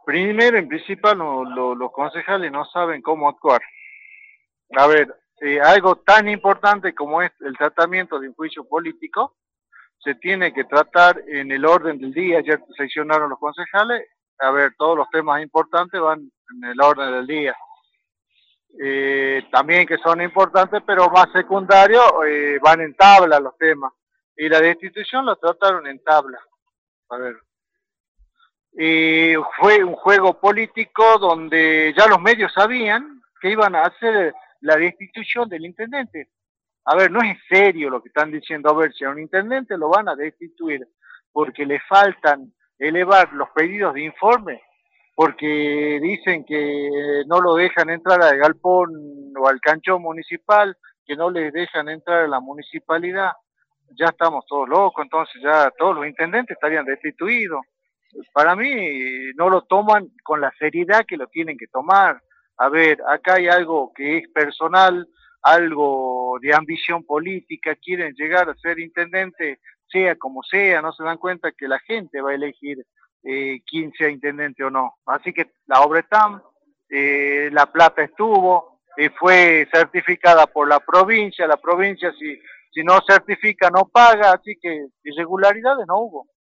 Primero, en principal, los concejales no saben cómo actuar. A ver, algo tan importante como es el tratamiento de un juicio político, se tiene que tratar en el orden del día. Ayer seleccionaron los concejales. A ver, todos los temas importantes van en el orden del día. También que son importantes, pero más secundarios, van en tabla los temas. Y la destitución lo trataron en tabla. A ver, fue un juego político donde ya los medios sabían que iban a hacer la destitución del intendente. A ver, no es serio lo que están diciendo. A ver, si a un intendente lo van a destituir porque le faltan elevar los pedidos de informe, porque dicen que no lo dejan entrar al galpón o al canchón municipal, que no les dejan entrar a la municipalidad, ya estamos todos locos. Entonces ya todos los intendentes estarían destituidos. Para mí no lo toman con la seriedad que lo tienen que tomar. A ver, acá hay algo que es personal, algo de ambición política, quieren llegar a ser intendente, sea como sea, no se dan cuenta que la gente va a elegir quién sea intendente o no. Así que la obra está, la plata estuvo, fue certificada por la provincia si no certifica no paga, así que irregularidades no hubo.